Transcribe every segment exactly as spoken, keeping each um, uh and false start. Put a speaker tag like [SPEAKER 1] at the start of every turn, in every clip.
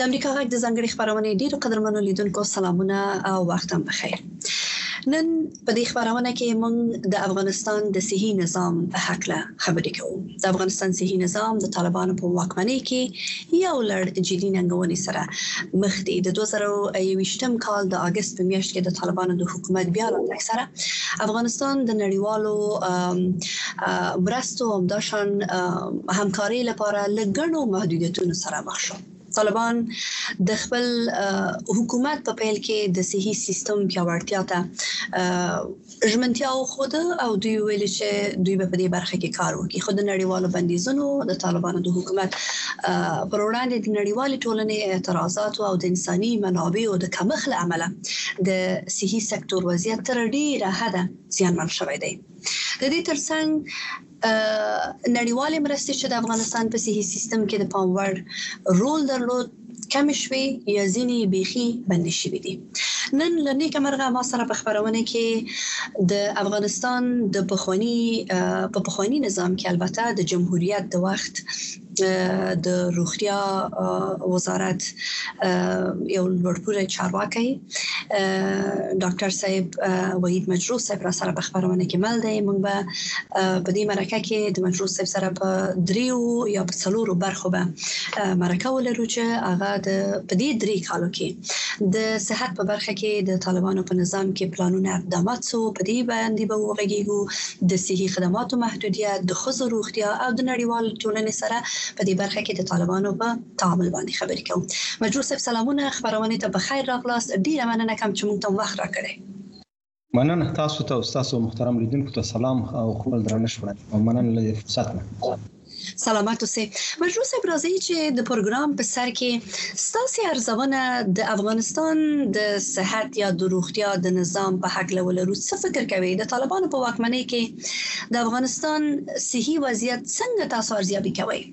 [SPEAKER 1] د امریکا غږ د ځانګړي خبرونه ډیرو قدرمنو لیدونکو سلامونه او وخت هم بخیر. نن په دې خبرونه کې موږ د افغانستان د صحي نظام په حق له خبرې کوو. د افغانستان صحي نظام د طالبانو په واکمنۍ کې یو لړ جدي ننګونې سره مخ دی. د دوه زره یوویشتم کال د اگست په میاشت کې د طالبانو د حکومت بیا راتګ سره افغانستان د نړیوالو مرستو او همداشان همکارۍ لپاره لږ محدودیتونو سره مخ شو. طالبان د خپل حکومت په پیل کې د صحي سیستم پیاوړتیا ته ژمنتیا خود او دوی ویل چې دوی په دې برخه کې کار وکړي. خو د نړیوالو بندیزونو د طالبانو د حکومت پر وړاندې د نړیوالې ټولنې اعتراضات او د انساني منابعو د کمښت له امله د صحي سکتور وضعیت تر ډیره حده زیانمن شوی دی. د دې ترڅنګ نړیوالې مرستې چې د افغانستان په صحي سیستم کې د پام وړ رول درلود کم شوي یا ځینې بیخي بندي شوي دي. نن له نیکه مرغه ما سره په خبرونه کې د افغانستان د پخواني په پخواني نظام کې البته د جمهوریت د وخت د روغتیا وزارت یو لوړپوړی چارواکی ډاکټر صاحب وحید مجروح صاحب را سره په خبرونه کې مل دی. موږ به په دې مرکه کې د مجروح صاحب سره په دریو یا په څلورو برخو به مرکه ولرو چې هغه د په دې درې کالو کې د صحت په برخه کې د طالبانو په نظام کې پلانونه اقدامات سو په دې باندې به وغږیږو. د صحي خدماتو محدودیت، د ښځو روغتیا او د نړیوال ټولنې سره په دې برخه کې د طالبانو په تعامل باندې خبرې کوو. مجروح صاحب سلامونه، خبرونه ته بخیر راغلاست. ډیره مننه کوم چې موږ ته وخت راکړی.
[SPEAKER 2] مننه تاسو ته او تاسو محترم لیدونکو ته سلام او خپل درنښت وړاندې. مننه له فرصت نه.
[SPEAKER 1] سلامات اوسئ. مجروح صاحب راځي چې د پروګرام په سر کې ستاسو ارزونه د افغانستان د صحت یا د روغتیا د نظام په حق لولرو څه فکر کوي؟ د طالبانو په واکمنۍ کې د افغانستان صحي وضعیت څنګه تاسو ارزیابي کوئ؟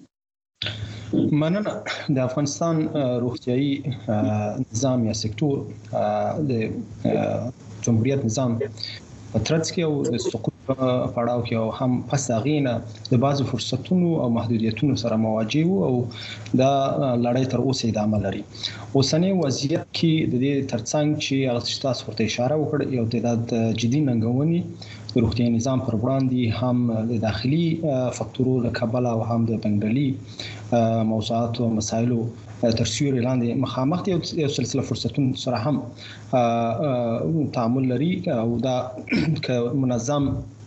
[SPEAKER 2] مننه. د افغانستان روغتیايي نظام یا سکتور د جمهوریت نظام په ترڅ کې او د سقوط پړاو کې او هم پس هغه د بعضو فرصتونو او محدودیتونو سره مواجه وو او دا لړۍ تر اوسه ادامه لري. اوسنی وضعیت کې د دې ترڅنګ چې هغه تاسو ورته اشاره وکړه یو تعداد جدي ننګونې د روغتیايي نظام پر وړاندې هم د داخلي فاکتورونو له کبله او هم د بنګړلي موضوعات او مسایلو تر سیوري لاندې مخامخ دي. یو سلسله فرصتونو سره هم تعامل لري او دا ک منظم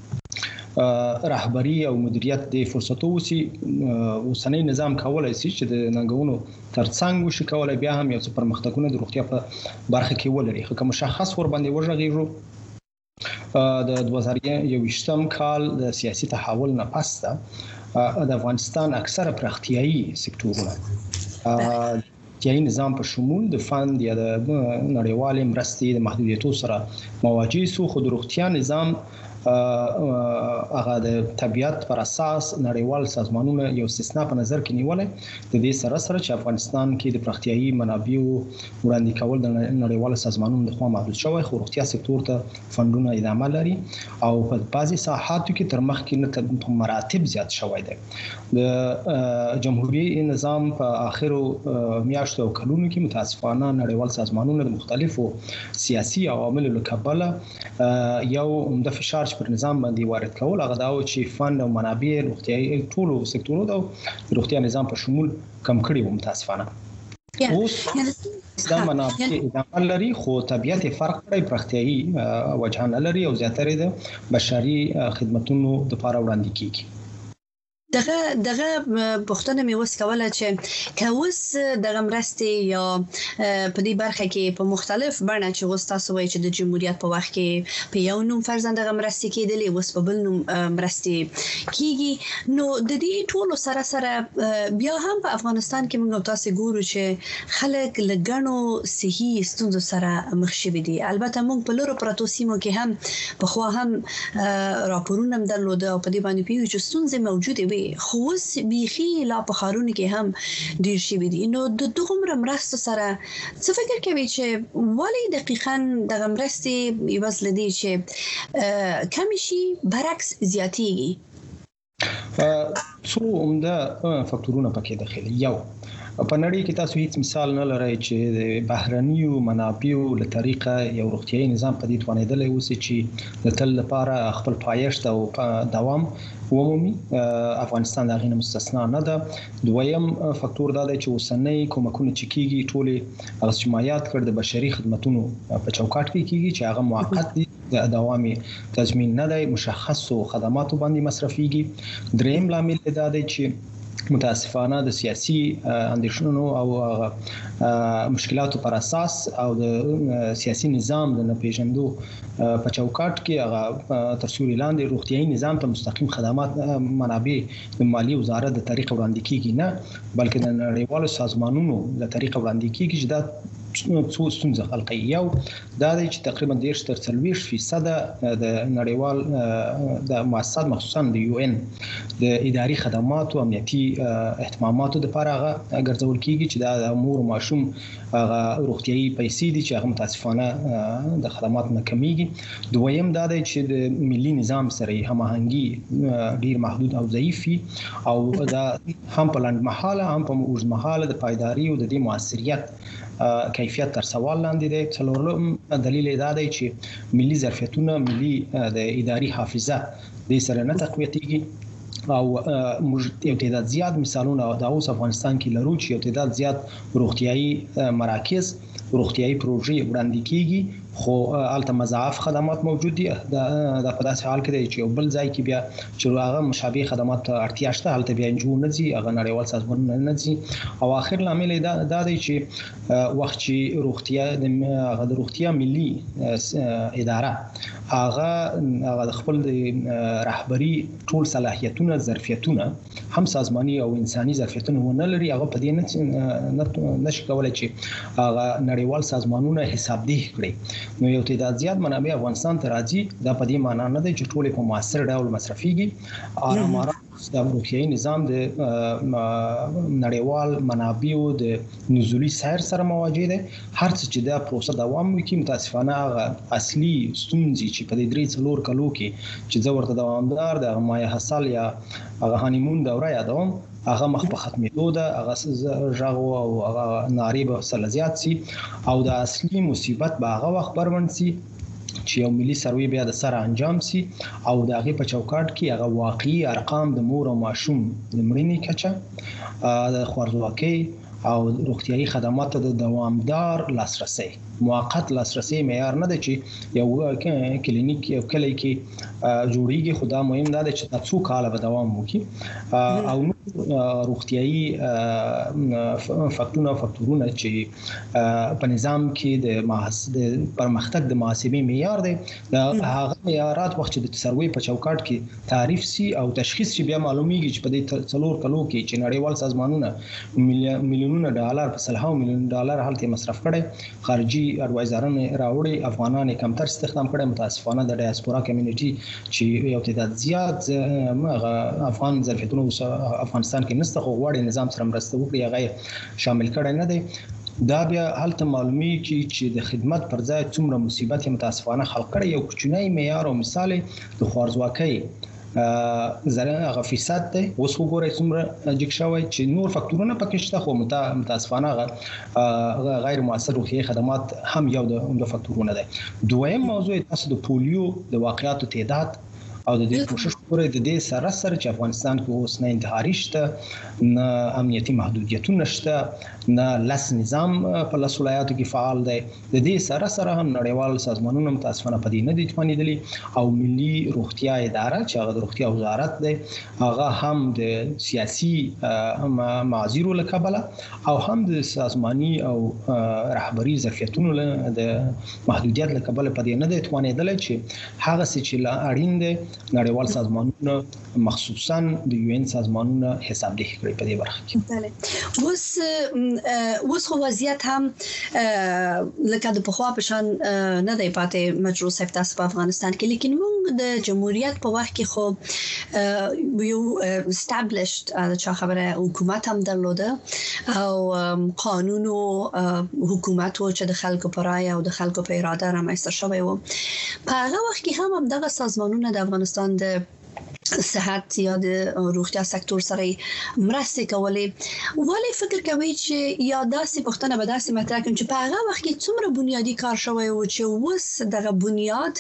[SPEAKER 2] رهبری او مدیریت د فرصتو وسی اوسنی نظام کولای شي چې د ننګونو ترڅنګ وشي کولای بیا هم یو څه پرمختګونه د روغتیا په برخه کې ولري. خو کوم مشخص ور باندې وژغیږو د دوه زره یوویشتم کال د سیاسي تحول نه پس د افغانستان اکثره پراختیایي سکتورونه روغتیايي نظام په شمول د فند یا د نړیوالې مرستې د محدودیتو سره مواجه سو. خو د روغتیا نظام هغه د طبيعت پر اساس نړیوال سازمانونه یو استثناء په نظر کې نیولې. د دې سره سره چې افغانستان کې د پراختیایي منابعو وړاندې کول د نړیوال سازمانونو لخوا محدود شوی، خو روغتیا سکتور ته فندونه ادامه لري او په بعضي ساحاتو کې تر مخکې په مراتب زیات شوی دی. د جمهوریت نظام په اخرو میاشتو او کلونو کې متاسفانه نړیوال سازمانونه د مختلفو سیاسي عواملو له کبله یو عمده فشار پر نظام باندې وارد کول هغه دا و چې فند او منابع روغتیايي ټولو سکتورونو د روغتیا نظام په شمول کم کړي و متاسفانه. اوس دا منابع ادامه لري خو طبيعت فرق کړي پراختیايي وجه نه لري او زیاتره د بشري خدماتونو لپاره وړاندې کیږي.
[SPEAKER 1] دغه دغه پښتنه مې وس کوله چې کوس دغه مرستې یا په دې برخه کې په مختلف بڼه چې وس تاسو وایي چې د جمهوریت په وخت کې په یو نوم فرزند دغه مرستې کېدلې وس په بل نوم مرستې کیږي. نو د دې ټولو سره سره بیا هم په افغانستان کې موږ تاسو ګورو چې خلک لګڼو صحي ستونزو سره مخ شوي دي. البته موږ په لورو پراتو سیمو کې هم په خوا هم راپورونه هم درلوده او په دې باندې پیو چې ستونزې موجوده وي خو اوس بیخي لا په ښارونو کې هم ډیر شوي دي. نو د دغومره مرستو سره څه فکر کوي چې ولې دقیقاً دغه مرستې یوازې له دې چې کمې شي برعکس زیاتېږي؟
[SPEAKER 2] څو عمده فاکتورونه پکې داخلي. یو په نړۍ کې تاسو هیڅ مثال نه لرئ چې د بهرنیو منابعو له طریقه یو روغتیايي نظام په دې توانیدلی اوسي چې د تل لپاره خپل پایښت او دوام ومومي. افغانستان د هغې نه مستثنا نه ده. دویم فاکتور دا دی چې اوسنۍ کومکونه چې کیږي ټولې هغه چې ما یاد کړ د بشري خدمتونو په چوکاټ کې کیږي چې هغه موقت دي، د دوامي تضمین نه دی، مشخصو خدماتو باندې مصرفيږي. دریم لامل دا دی چې متاسفانه د سیاسي اندیشنونو او مشکلاتو پر اساس او د سیاسي نظام د نپیژندو په چوکاټ کې هغه تر سوري لاندې روغتيايي نظام ته مستقیم خدمات منابع د مالی وزارت د طریق وړاندې کیږي نه، بلکې د نړیوالو سازمانونو د طریق وړاندې کیږي چې دا څو ستونزې خلقي. یو دا دی چې تقریبا دیرش تر څلوېښت فیصد د نړیوال د مؤسسات مخصوصا د یو ان د اداري خدماتو امنیتي اهتماماتو لپاره هغه ګرځول کیږي چې دا د مور او ماشوم هغه روغتيايي پیسې دي چې هغه متاسفانه د خدماتو نه کمیږي. دویم دا دی چې د ملي نظام سره هماهنګي ډیر محدود او ضعیف او دا هم په لنډ مهاله هم په اوږد مهاله د پایداري او د دې موثریت کیفیت تر سوال لاندې دی. څلورم دلیل دا دی چې ملي ظرفیتونه، ملي د اداري حافظه د سره نه تقویتېږي او موږ یو تعداد زیات مثالونه د اوس افغانستان کې لرو چې یو تعداد زیات روغتيايي مراکز، روغتيايي پروژې وړاندې کیږي، خو الته مضاعف خدمات موجود دي. دا د په داسې حال کې دی چې یو بل ځای کې بیا چې هغه مشابه خدمات ته اړتیا شته هلته بیا انجو نه ځي، هغه نړیوال سازمانونه نه ځي. او اخر لامل دا دی چې وخت چې روغتیا د روغتیا ملي اداره هغه هغه خپل رهبری ټول صلاحیتونه، ظرفیتونه هم سازماني او انساني ظرفیتونه ونه لري، هغه په دې نه نشي کولای چې هغه نړیوال سازمانونه حسابدهي کړي. نو یو تعداد زیات منابع افغانستان ته راځي، دا په دې معنی نه دی چې ټول په موثر ډول مصرفيږي. آرام آرام د روغتيايي نظام د نړیوال منابعو د نزولي سیر سره مواجه دي. هر څه چې دا پروسه دوام وکړي، متاسفانه هغه اصلي ستونزې چې په دې درې څلور کلو کې چې زه ورته دوامدار د مایه حاصل یا هغه هانیمون دوره یادوم، هغه مخ په ختمېدو ده. هغه ژغو او هغه ناری به سره زیات سي او د اصلي مصیبت به هغه وخت بروند سي چې یو ملي سروي بیا د سره انجام سي او د هغې په چوکاټ کې هغه واقعي ارقام د مور او ماشوم د مړینې کچه، د خوارځواکۍ او روغتيايي خدماتو د دوامدار لاسرسي، موقت لاسرسي معیار نه دی چې یو کلینیک یو کلی کې جوړیږي، خو دا مهم دا دی چې دا څو کاله به دوام وکړي. او روغتيايي فاکتورونه فاکتورونه چې په نظام کې د پرمختګ د محاسبې معیار دی، دا هغه معیارات وخت چې د سروي په چوکاټ کې تعریف سي او تشخیص شي، بیا معلومیږي چې په دې څلور کلو کې چې نړیوال سازمانونه میلیونونه ډالر په سلهاو میلیون ډالر هلته مصرف کړي، خارجي اډوایزرانه راوړي، افغانان کمتر استخدام کړي، متاسفانه د ډایسپورا کمیونټي چې یو تعداد زیات افغان ظرفیتونه افغانستان کې نسته، خو غواړي نظام سره مرسته وکړي، هغه شامل کړي نه دی. دا بیا هلته معلومي چې د خدمت پر ځای څومره مصیبت متاسفانه خلق کړي. یو کوچنی معیار او مثال د خوارځواکۍ زره هغه فیصد دی، اوس وګورئ څومره جګ شوی چې نور فاکتورونه پکې شته، خو متاسفانه غیر مؤثر روغتیايي خدمات هم یو د فاکتورونه دی. دویم موضوع تاسو د پولیو د واقعاتو تعداد او د دې کوشش پورې د دې سره سره چې افغانستان کې اوس نه انتحاري شته، نه امنیتي محدودیتونه شته، نه لس نظام په لس ولایاتو کې فعال دی. د دې سره سره هم نړیوال سازمانونه متاسفانه په دې نه دي توانېدلي، او ملي روغتیا اداره چې هغه د روغتیا وزارت دی، هغه هم د سیاسي معاذیرو له کبله او هم د سازماني او رهبري ظرفیتونو د محدودیت له کبله په دې نه دی توانېدلی چې هغه څه چې اړین دی نړیوال سازمانونه مخصوصا د یو ان سازمانونه حسابدهي کړي په دې برخه کې.
[SPEAKER 1] اوس اوس خو وضعیت هم لکه د پخوا په شان نه دی پاتې مجروح صاحب تاسو په افغانستان کې، لیکن موږ د جمهوریت په وخت کې خو یو اسټابلیشډ چې خبره حکومت هم درلوده او قانون او حکومت و چې د خلکو په رای او د خلکو په اراده رامنځته شوی و. په هغه وخت کې هم دغه سازمانونه د افغانستان د صحت یا د روغتیا سکتور سره مرسته کولې ولی فکر کوي چې یا داسې پښتنه به داسې مطرح کوم چې په هغه وخت کې څومره بنیادی کار شوی او چې وس دغه بنیاد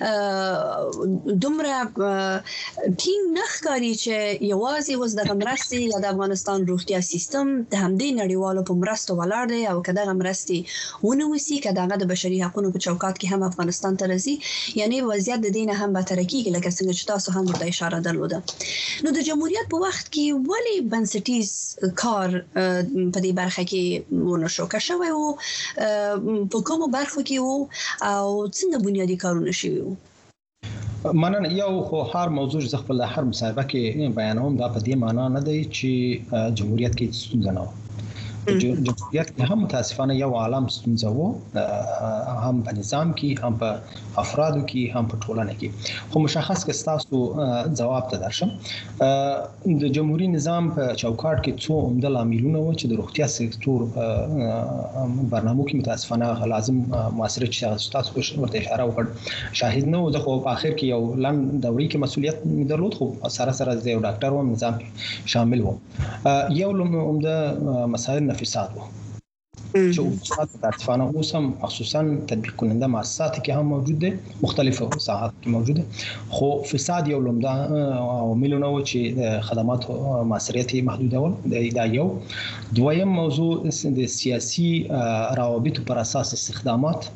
[SPEAKER 1] دومره ټینګ نخکاری چې یوازې وس دغه مرسته یا د افغانستان روغتیا سیستم د همدې نړیوالو په مرسته ولاړ دی او کداغه مرستې ونوسی کداغه د بشري حقوقو په چوکاټ کې هم افغانستان ته راځي یعنی وضعیت د دینه هم به ترقی لکه څنګه چې تاسو هم ورته اشاره درلوده نو د جمهوریت په وخت کې ولی بنسټیز کار په دې برخه کې ونشو که شوی او په کومو برخو کې وو او څنګه بنیادی کارونه شوي وو
[SPEAKER 2] مننه یو خو هر موضوع ز خپل هر مصاحبه کې بیانوم دا په دې معنی نه دی چې جمهوریت کې ستونزه نه جمهوریت کې هم متاسفانه یو عالم ستونزه وو هم په نظام کې هم په افرادو کې هم په ټولنه کې خو مشخص کې تاسو جواب ته درشم د جمهوریت نظام په چوکاټ کې څو عمده لاملونه و چې د روغتیا سکتور برنامو کې متاسفانه لازم معاصره چې تاسو ورته اشاره وکړ شاهد نه و زه خو په اخر کې یو لن دوري کې مسولیت مې درلود خو سره سره زه یو ډاکټر وم نظام شامل وم یو عمده مسائل فساد وو چې فساد متاسفانه اوس هم خصوصا تطبیق کننده مؤسسات کې هم موجود دي مختلفو ساحات کې موجود دي خو فساد یو لومړی عاملونه و چې خدمات معاصریت محدوده ول دا یو دویم موضوع د سیاسي روابط پر اساس استخدامات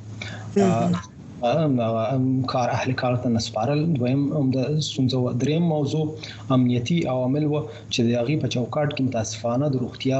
[SPEAKER 2] کار اهل کار ته نسپارل دویم هم د ستونزو دریم موضوع امنیتي عوامل و چې د هغه په چوکاټ کې متاسفانه د روغتیا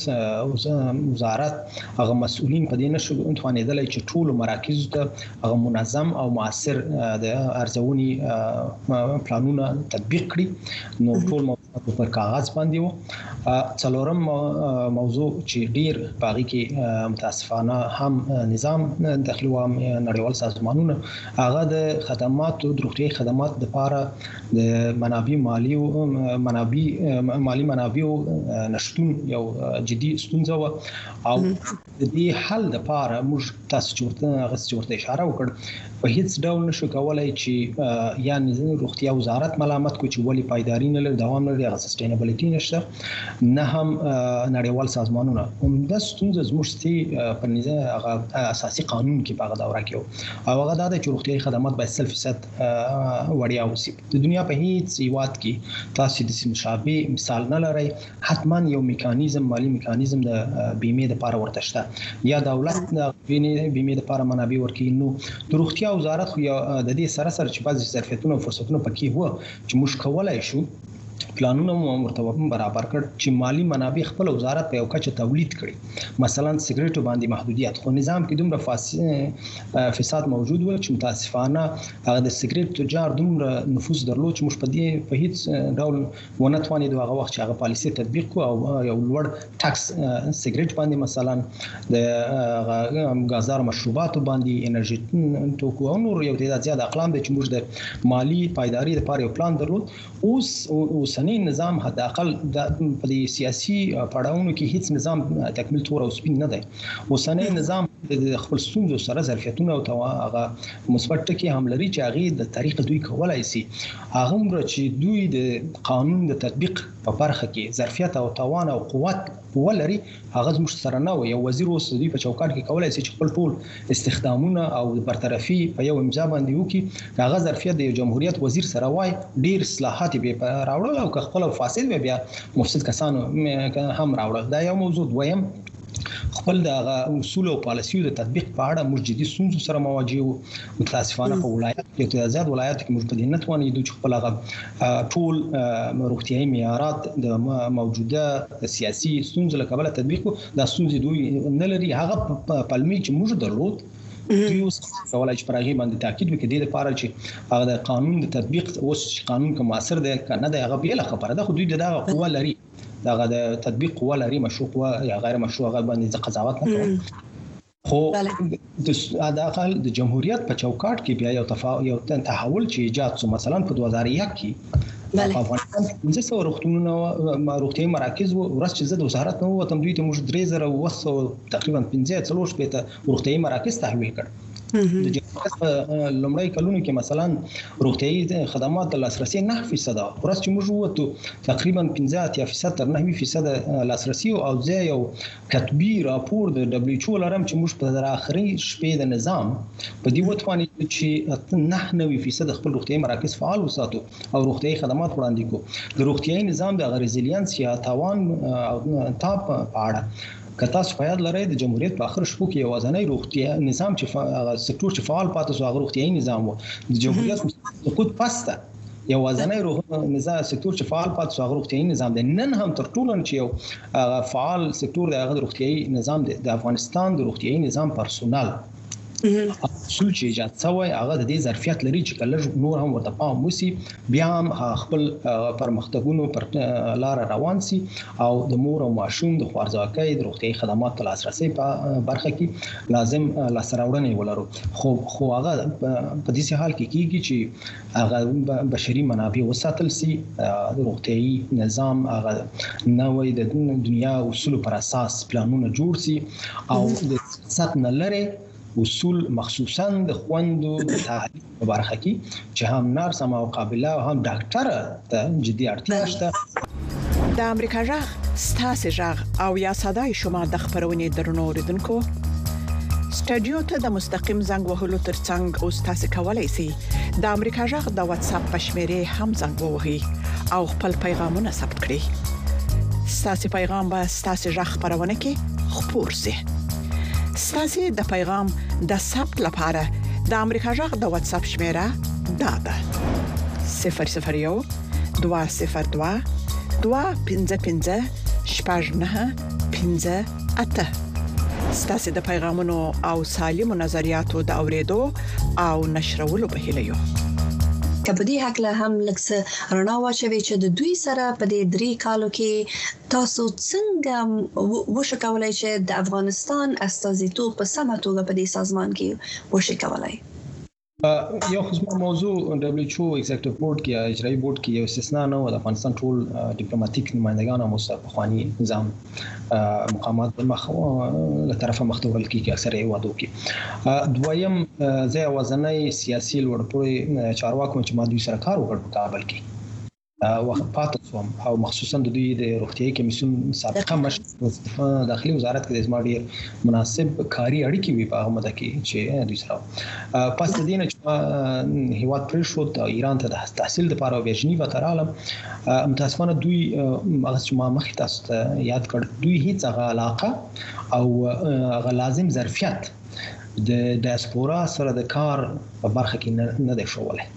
[SPEAKER 2] وزارت هغه مسؤلین په دې نشو توانیدل چې ټول مراکز ته هغه منظم او موثر د ارزونی پلانونه تطبیق کړي نو ټول موضوعات پر کاغذ باندې و څلورم موضوع چې ډیر باغی کې متاسفانه هم نظام داخلي و نړیوال سازمان هغه د خدماتو د روغتي خدمات د لپاره د منابع مالی او منابع مالی منابع نشټون یو جدي ستونزه و او د دې حل لپاره موږ تاسو چورته غس چورته اشاره وکړ په هیڅ ډول نشو کولای چې یعنی روغتیا وزارت ملامت کو چې ولی پایداری نه لري دوام لري هغه سستینبلیټی نشته نه هم نړیوال سازمانونه هم د ستونزې زموږ په نظام هغه اساسي قانون کې په دوره کې او هغه د روغتي خدمات به صل فیصد وړیا اوسي د دنیا په هیڅ یوات کې تاسو د مشابه مثال نه لري حتما یو میکانیزم مالی میکانیزم د بیمه لپاره ورته شته یا دولت د بیمه لپاره منابع ورکړي نو د روغتیا وزارت خو د دې سره سره چې بعضی ظرفیتونه او فرصتونه پکې وو چې موږ کولای شو پلانونه مو مرتبه برابر کړ چې مالی منابع خپل وزارت په یو کچه تولید کړي مثلا سیګریټو باندې محدودیت خو نظام کې دومره فساد موجود و چې متاسفانه هغه د سیګریټ تجار دومره نفوذ درلود چې موږ په دې په هیڅ ډول ونه توانید هغه وخت چې هغه پالیسي تطبیق کو او یو لوړ ټاکس سیګریټ باندې مثلا د غازدار مشروبات باندې انرژي توکو او نور یو تعداد زیات اقلام د چې موږ د مالی پایداری لپاره یو پلان درلود اوس اوسنی نظام حد اقل په سیاسي پړاوونو کې هیڅ نظام تکمیل تور او سپین نه دی اوسنی نظام د خپل ستونزو سره ظرفیتونه او هغه مثبت ټکي هم لري چې هغه د تاریخ دوی کولای شي هغه مر چې دوی د قانون د تطبیق په برخه کې ظرفیت او توان او قوت ولري هغه زموږ سره نه وي یو وزیر اوس دوی په چوکاټ کې کولای شي چې خپل ټول استخدامونه او برطرفي په یو امضا باندې وکړي هغه ظرفیت د جمهوریت وزیر سره وای ډیر اصلاحات به راوړل او خپل فاسد بیا مفسد کسانو هم راوړل دا یو موضوع دویم خپل د اصول او پالیسیو د تطبیق په اړه موږ جدي ستونزو سره مواجه یو متاسفانه په ولایت کې ته آزاد ولایت کې موږ په دې نتوانې د خپل هغه ټول روغتيایي معیارات د موجوده سیاسي ستونزو لپاره تطبیق د ستونزې دوی نه لري هغه پلمي چې موږ درلود دوی اوس کولای شي پرغه باندې تاکید وکړي د لپاره چې هغه د قانون د تطبیق اوس قانون کوم اثر دی کنه د هغه بیل خبره ده خو دوی دغه قوه لري دغه د تطبیق قوه لري مشروع قوه یا غیر مشروع هغه باندې قضاوت نه کوي خو د اقل د جمهوریت په چوکاټ کې بیا یو تفاوت یو تحول چې ایجاد شو مثلا په دوه هزار یک کې په افغانستان کې څه روغتونونه روغتيایي مراکز و ورځ چې زه د وزارت نو وتم دوی ته موږ درې زره وسو تقریبا پنځه څلور شپې ته روغتيایي مراکز تحویل کړ د جمهوریت په لومړی کلونو کې مثلا روغتيایي خدمات د لاسرسي نه فیصد ورس چې موږ وته تقریبا پنځه اتیا فیصد تر نه فیصد لاسرسي او ځای یو کتبي راپور د دبليو ایچ او لرم چې موږ په اخري شپې د نظام په دې وتواني چې نه فیصد خپل روغتيایي مراکز فعال وساتو او روغتيایي خدمات وړاندې کو د روغتيایي نظام د غریزلیانس یا توان او تاپ په اړه کتا سپیاد لري د جمهوریت په اخر شپو کې یوازنۍ روغتیا نظام چې سکتور چې فعال پاتې سو هغه روغتیاي نظام وو د جمهوریت سقوط پسته یوازنۍ روغ نظام سکتور چې فعال پاتې سو هغه روغتیاي نظام دی نن هم تر ټولو چې یو فعال سکتور دی هغه روغتیاي نظام دی د افغانستان د روغتیاي نظام پرسونل اصول چې ایجاد شوی هغه د دې ظرفیت لري چې کله نور هم ورته پام وسی بیا هم خپل پرمختګونو پر لار روان سي او د مور او ماشوم د خوارځواکۍ د روغتيایي خدماتو لاسرسي په برخه کې لازم لاسراوړنې ولرو خو خو هغه په دې حال کې کیږي چې هغه بشري منابع وساتل سي د روغتيایي نظام هغه نوې د دنیا اصول پر اساس پلانونه جوړ سي او د سات نه لري اصول مخصوصا د خوندو د تعلیم په برخه کې چې هم نرس هم مقابله او هم ډاکټر ته جدي اړتیا شته
[SPEAKER 3] د امریکا جغ ستاسو جغ او یا صداي شما د خبرونې درنو اوریدونکو سټډیو ته د مستقیم زنګ وهلو ترڅنګ او تاسو کولای شئ د امریکا جغ د واتس اپ په شمیرې هم زنګ ووهئ او خپل پیغامونه ثبت کړئ ستاسو پیغام به ستاسو جغ خبرونه کې خپور شي ستاسو د پیغام د ثبت لپاره د امریکا جغ د واتس اپ شمیره دا ده صفر صفر یو دوه صفر دوه دوه پنځه پنځه شپږ نه پنځه اته ستاسو د پیغامونو او سالمو نظریاتو د اوریدو او نشرولو په هیله یو
[SPEAKER 1] کله دې حق له هم لکه رڼا واچوي چې د دوی سره په دې درې کالو کې تاسو څنګه وشو کولای چې د افغانستان استازیتوب په سمه توګه په دې سازمان کې وشو کولای
[SPEAKER 2] یو خصوصي موضوع دبليو ایچ او ایگزیکټیو بورډ کې اجرایي بورډ کې یو استثناء نه و د افغانستان ټول ډیپلوماټیک نمائندگان او مستقبلي نظام مقامات د مخ له طرفه مختول کې اکثر یې وادو کې دویم ځای وزنۍ سیاسي لوړپوړي چارواکو چې مادي سره کار وکړ په کابل کې وخت پاتې سوم او مخصوصا د دوی د روغتيایي کمیسیون سابقه مشر داخلي وزارت کې د زماډي مناسب کاری اړیکې وی په هغه کې چې دوی سره پس د دې نه چې هیواد پر شو د ایران ته د تحصیل لپاره ورجنی و تر عالم متاسفانه دوی هغه چې ما مخکې تاسو ته یاد کړ دوی هیڅ هغه علاقه او هغه لازم ظرفیت د ډیاسپورا سره د کار په برخه کې نه دی شوولای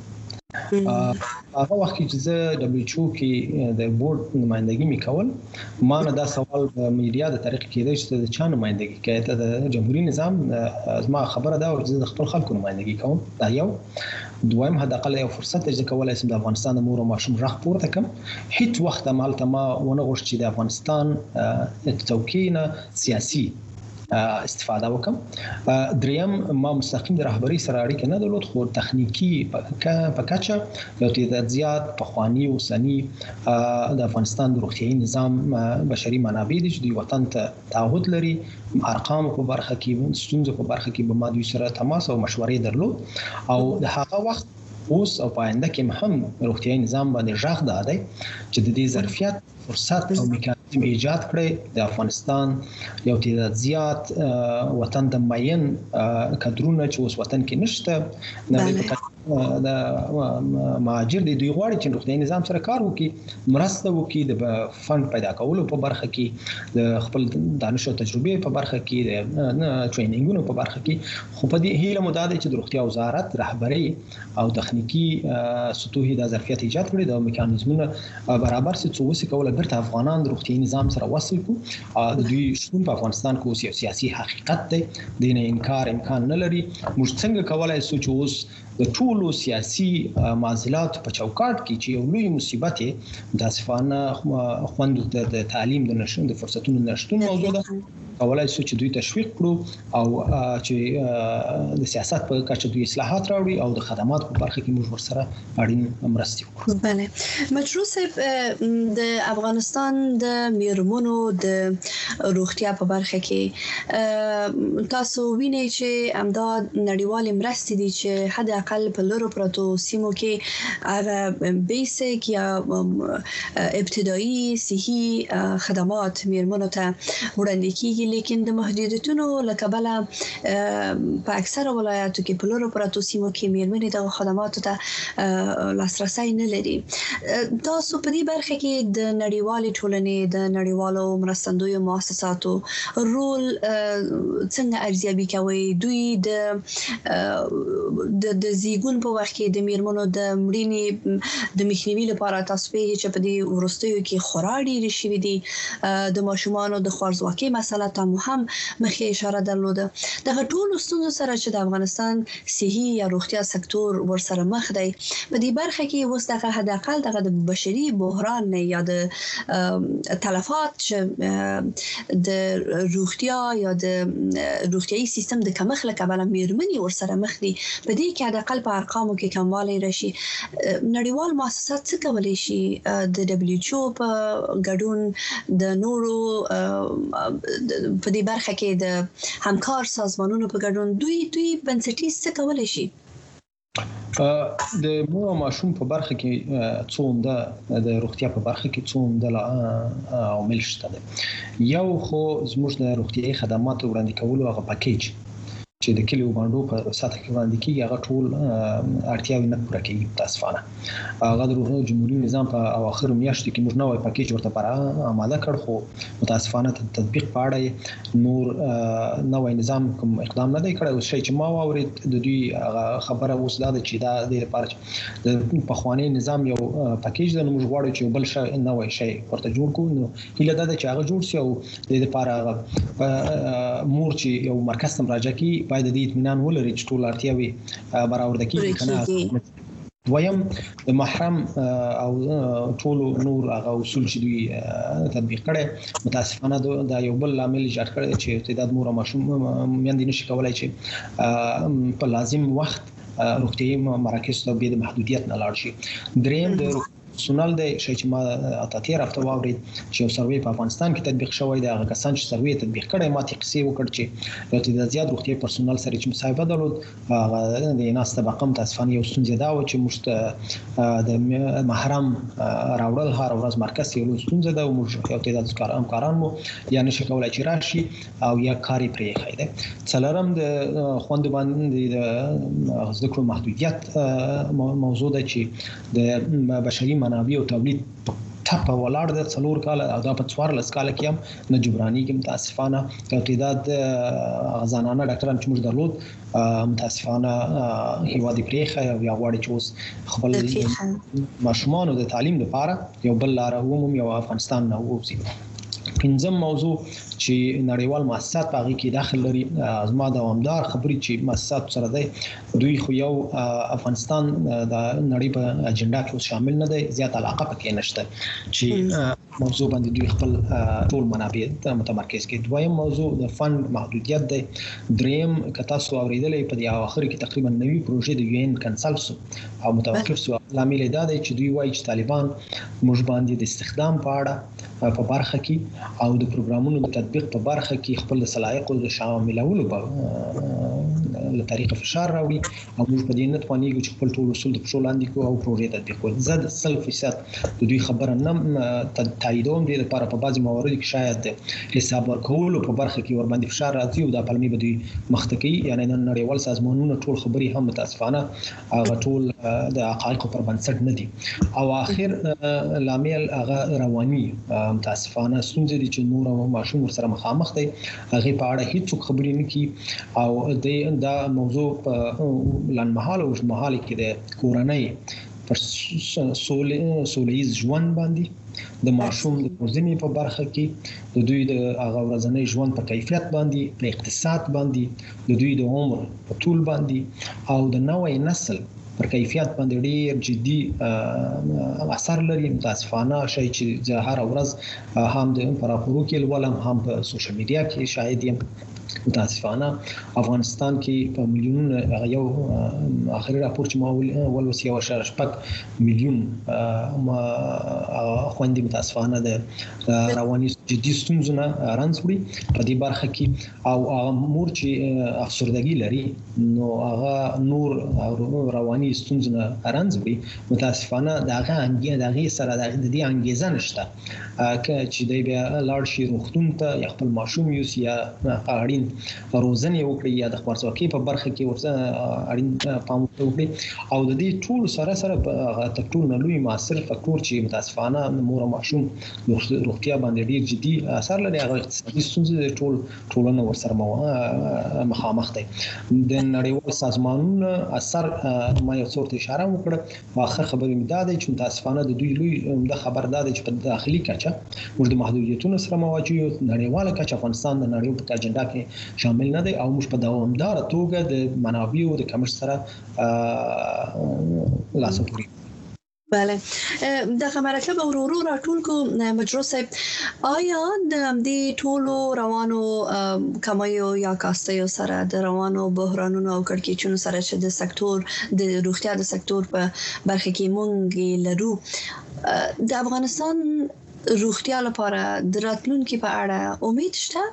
[SPEAKER 2] هغه وخت چې زه دبليو ایچ او کې د بورډ نمائندګي میکول ما نه دا سوال په میډیا د طریق کې دی چې د چا نمائندګي کوي ته د جمهوریت نظام زما خبره دا ورته د خپل خلکو نمائندګي کوم دا یو دویم هدا قل یو فرصت چې کولای شم د افغانستان د مور او ماشوم راخ پورته کم هیڅ وخت مالته ما ونه غوښتي چې د افغانستان توکینه سیاسي استفاده وکم دریم ما مستقیم د رهبری سره اړیکه نه درلود خو تخنیکی په کچه یو تعداد زیات په خواني او سنی د افغانستان د روغتيایي نظام بشري منابع دي چې د وطن ته تعهد لري ارقام په برخه کې ستونزې په برخه کې به ما دوی سره تماس او مشورې درلود او د هغه وخت اوس او پاینده کې هم روغتيایي نظام باندې ژغ ده چې د دې ظرفیت فرصت او میکانیزم ایجاد کړي د افغانستان یو تعداد زیات وطن د ماین کډرونه چې اوس وطن کې نشته د مهاجر د دوی غواړي چې روغتيایي نظام سره کار وکړي مرسته وکړي د فند پیدا کولو په برخه کې د خپل دانش او تجربه په برخه کې د ټریننګونو په برخه کې خو په دې هیله مداده چې د روغتیا وزارت رهبری او تخنیکی سطوحي د ظرفیت ایجاد کړي د میکانیزمونو برابر سي څو کوله برته افغانان د روغتيایي نظام سره وصل کو د دوی شتون په افغانستان کې اوس سیاسي حقیقت دی د نه انکار امکان نه لري موږ څنګه کولای شو چې اوس د ټولو سیاسي معضلات په چوکاټ کې چې یو لوی مصیبت د اسفانه خوند د تعلیم د نشون د فرصتونو نشټون موضوع ده کولای شو چې دوی تشویق کړو او چې د سیاست په کچه دوی اصلاحات راوړي او د خدمات په برخه کې موږ ورسره اړین مرستې وکړو.
[SPEAKER 1] بله مجروح صاحب د افغانستان د میرمنو د روغتیا په برخه کې تاسو وینئ چې همدا نړیوال مرستې دي چې حد اقل په لورو پروتو سیمو کې هغه بیسیک یا ابتدایي صحي خدمات میرمنو ته وړاندې کیږي، لیکن د محدودیتونو لکبله په اکثره ولایاتو کې په لورو پروتو سیمو کې میرمنې د خدماتو ته لاسرسي نه لري. تاسو په دې برخه کې د نړیوالې ټولنې د نړیوالو مرستندویو مؤسساتو رول څنګه ارزیابي کوي؟ دوی د د زیګون په وخت کې د میرمنو د مړینې د مخنیوي لپاره تاسو په چې په دې ورستیو کې خورا ډېرې شوې دي، د ماشومانو د خوارځواکۍ مسله ته هم مخکې اشاره درلوده. دغه ټول ستونزو سره چې د افغانستان صحي یا روغتیا سکتور ورسره مخ دی، په دې برخه کې اوس دغه حد اقل دغه د بشري بحران یا د تلفات چې د روغتیا یا د روغتيایي سیستم د کمښت له کبله میرمنې ورسره مخ دي، په دې کې حد اقل په ارقامو کې کموالی راشي. نړیوال مؤسسات څه کولی شي د دبليو ایچ او په ګډون د نورو په دې برخه کې د همکار سازمانونو په ګډون دوی دوی بنسټیز څه کولی شي؟
[SPEAKER 2] د مور او ماشوم په برخه کې څومره د روغتیا په برخه کې څومره عامل شته. یو خو زموږ د روغتیايي خدماتو وړاندې کولو هغه پاکیج چې د کلیو باندې په سطح کې وړاندې کیږي هغه ټول اړتیاوې نه پوره کوي. تاسفانه هغه د جمهوریت نظام په اواخر میاشتو کې موږ نوې پاکیج ورته پر عمله کړ، خو متاسفانه تطبیق پاړی نور نوې نظام کوم اقدام نه دی کړی. اوس شي چې ما واورید د دوی خبره اوس دا چې دا د لپاره د پخوانی نظام یو پاکیج د موږ غواړو چې بل شي نوې شي ورته جوړ کوو. نو هیله ده چې هغه جوړ شي او د لپاره مور چې یو مرکز ته مراجعه کوي باید د اطمینان ولري چې ټول اړتیاوې برابر کیږي کنه. دویم د محرم او ټول نور هغه اصول چې دوی تطبیق کړي متاسفانه دا یو بل عامل ایجاد کړی چې تعداد مور او ماشوم میندې نشي کولای چې په لازم وخت روغتیايي مراکز ته به د محدودیت نه لاړ شي. دریم د پرسونل دی شي چې ما اتاتیر هفته واورید چې یو سروې په افغانستان کې تطبیق شوی دی. هغه کسان چې سروې تطبیق کړي ما ته قصې وکړ چې یو تعداد زیات روغتیايي پرسونل سره چې مصاحبه درلود هغه د ناس طبقه متاسفانه یو ستونزه دا و چې موږ د محرم راوړل هر ورځ مرکز یو ستونزه ده او موږ یو تعداد کاران مو یا نشي کولای چې راشي او یا کاری پرې خایده. څلورم د خوند باندې د ذکر محدودیت موضوع ده چې د بشري منابع او تولید ټپ ولاړ د څلور کال او دا په څوارلس کال کې هم نه جبرانی کې متاسفانه یو تعداد غزانانه ډاکټران چې موږ درلود متاسفانه هیوادي پریخه او یا غواړي چې اوس خپل ماشومان د تعلیم لپاره یو بل لار ومو یو افغانستان نه ووزي. پنځم موضوع چې نړیوال مؤسسات په هغه کې داخل لري ازما دوامدار خبرې چې مؤسسات سره دی دوی خو یو افغانستان د نړۍ په اجنډا کې شامل نه دی، زیات علاقه پکې نشته چې موضوع باندې دوی خپل ټول منابع متمرکز کړي. دویم موضوع د فند محدودیت دی. دریم کتا سو اوریدلې په دې اواخر کې تقریبا نوي پروژې د یو ان کنسل سو او متوقف سو لامل دا دی چې دوی وایي چې طالبان موږ باندې د استخدام په اړه په برخه کې او د پروګرامونو د تطبیق په برخه کې خپل صلاحیت د شاملولو په طریقه فشار راوړي او موږ په دې نه توانیږو چې خپل ټول اصول د فشار لاندې کوو او پروژې تطبیق کوو. زه د سل فیصد د دوی خبره نه تاییدوم. دې لپاره په بعضي مواردو کې شاید حساب ورکولو په برخه کې ور باندې فشار راځي او د پلمې به دوی مختکی یعنی د نړیوال سازمانونو ټول خبري هم متاسفانه هغه ټول د حقایقو پر بنسټ نه دي او اخر لامل هغه رواني متاسفانه ستونزې دي چې نور او ماشوم سره مخامخ دي هغه په اړه هیڅ خبرې نه کی او دا موضوع په لنمحاله او مهاله کې د کورنۍ پر سولېز ژوند باندې د ماشوم د روزنې په برخه کې د دوی د هغه ورځنی ژوند په کیفیت باندې په اقتصاد باندې د دوی د عمر په طول باندې او د نوې نسل پر کیفیت باندې ډیر جدي اثر لري. متاسفانه شي چې زه هر ورځ هم د پراپورو کې ولهم هم په سوشل میډیا کې شاهد یم. متاسفانه افغانستان کې په میلیونونو یو اخري راپور چې ما ولوس یو شپږ میلیون خويندې متاسفانه د رواني جدي ستونزو نه رنځ وړي په دې برخه کې، او هغه مور چې افسردګي لري نو هغه نور رواني ستونزو نه رنځ وړي. متاسفانه دغه انګي دغه سره د دې انګیزه نشته چې دی بیا لاړ شي روغتون ته یا خپل ماشوم یوسي یا اړین روزنه وکړي یا د خبرځواکۍ په برخه کې ورته اړین پام وکړي. او د دې ټول سره سره په ټول نه لوی مؤثر فاکتور چې متاسفانه مور او ماشوم روغتیا باندې ډیر جدي اثر لري هغه اقتصادي ستونزې ټول ټولنه ورسره مخامخ دي. د نړیوال سازمانونو اثر ما یو څورت اشاره وکړه. په اخر خبرې مې دا دی چې متاسفانه د دوی لوی د خبر دا دی چې په داخلي کچه موږ د محدودیتونو سره مواجه یو. نړیواله کچه افغانستان د نړیوال په اجنډا کې شامل نه دی او موږ په دوامدار توګه د منابعو د کمښت سره لاس پوري.
[SPEAKER 1] بله د خبرکه به ورورو راټول کو مجرو صاحب، آیا د دې ټولو روانو کمایو یا کاستیو سره د روانو بحرانونو او کړکېچونو سره چې د سکتور د روغتیا د سکتور په برخه کې مونږ لرو، د افغانستان روغتیا لپاره د راتلونکي په اړه امید شته؟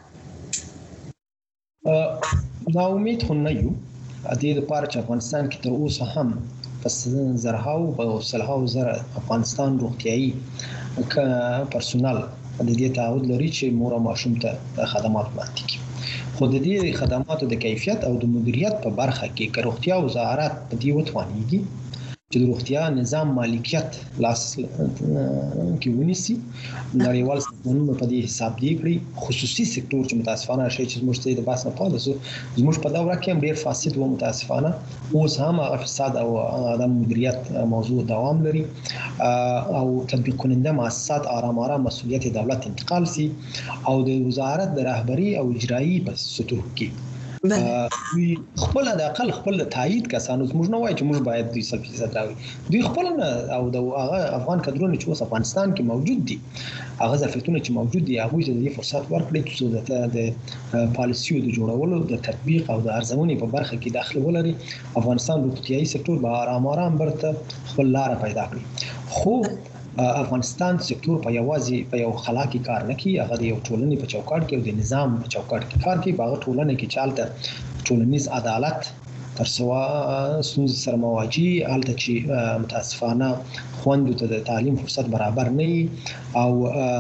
[SPEAKER 2] دا امید خو نه یو. د دې لپاره چې افغانستان کې تر اوسه هم پس زرهاو او سلهاو زره افغانستان روغتیايي پرسونل د دې تعهد لري چې مور او ماشوم ته خدمات وړاندې کړي. خو د دې خدماتو د کیفیت او د مدیریت په برخه کې که روغتیا وزارت په دې وتوانیږي چې د روغتیا نظام مالکیت لاس کې ونیسي، نړیوال سازمانونه په دې حساب دی کړی، خصوصي سکتور چې متاسفانه شي چې موږ د باس نه پاله سو زموږ په دوره کې هم ډیر فاسد و متاسفانه، اوس هم هغه فساد او عدم مدیریت موضوع دوام لري او تطبیق کننده مؤسسات آرام آرام مسؤلیت دولت انتقال سي او د وزارت د رهبری او اجرایی په سطوح کې دوی خپل د اقل خپل تایید کسانو زموږ نه وایي چې موږ باید دوی سل فیصد راوي، دوی خپل نه او د هغه افغان کډرونو چې اوس افغانستان کې موجود دي هغه ظرفیتونه چې موجود دي هغه ته د فرصت ورکړي چې د پالیسیو د جوړولو د تطبیق او د ارزونې په برخه کې داخله ولري. افغانستان روغتیايي سکتور به آرام آرام برته خپل لار پیدا کړي. خو افغانستان سکتور په یوازې په یو خلاقي کار نه کوي، هغه د یو ټولنې په چوکاټ کې او د نظام په چوکاټ کې کار کوي. هغه ټولنه کې چالت ټولنیز عدالت تر سوا ستونزې سره مواجه حالت چې متاسفانه خوندو ته د تعلیم فرصت برابر نه او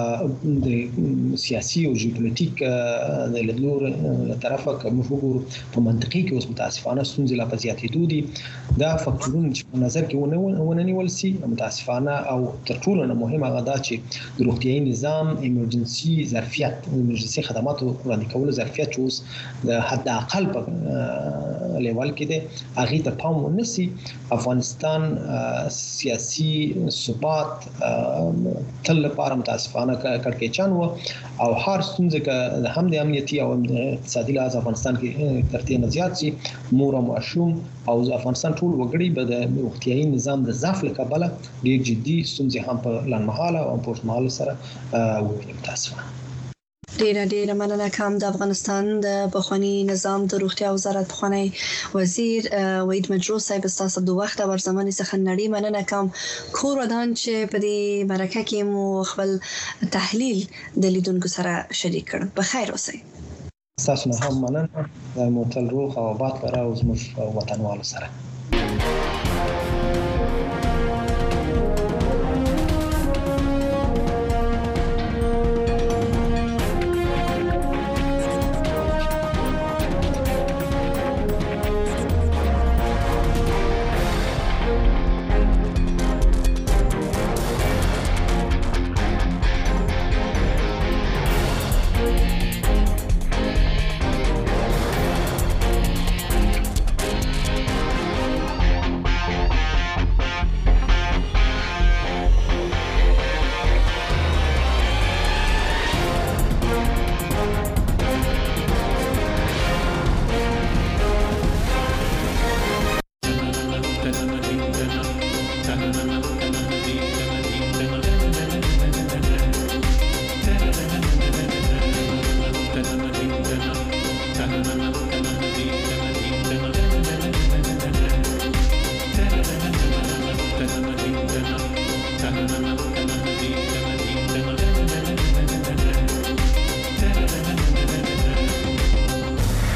[SPEAKER 2] د سیاسي او ژوپولیټیک د لور له طرفه کوم وګورو په منطقي کې اوس متاسفانه ستونزې لا زیاتېدو دي. دا فکټورونه چې په نظر کې ونه نیول سي متاسفانه او تر ټولو نه مهمه غدا چې د روغتیايي نظام ایمرجنسي ظرفیت ایمرجنسي خدماتو وړاندې کول ظرفیت چې اوس د حد اقل په لیول کې ده هغه ته پام ونیسي. افغانستان سیاسي ثبات تل لپاره متاسفانه کړکېچن و او هر ستونزه که هم د امنیتي او اقتصادي لحاظ افغانستان کې ترتیب نه زیات سي مور او ماشوم او افغانستان ټول وګړي به د روغتیايي نظام د ضعف له کبله ډېر جدي ستونزې هم په لنډمهاله او پورتمهاله سره وویني. متاسفانه
[SPEAKER 1] ډیره ډیره مننه کوم د افغانستان د پخوانی نظام د روغتیا وزارت پخوانی وزیر وحید مجرو صاحب تاسو د وخت او زمانه څخه نړۍ مننه کوم. کور ودان چې په دې مرکه کې مو خپل تحلیل د لیدونکو سره شریک کړ. په خیر اوسئ.
[SPEAKER 2] تاسو نه هم مننه د موتل روغ او آباد لپاره او زموږ وطنوالو سره.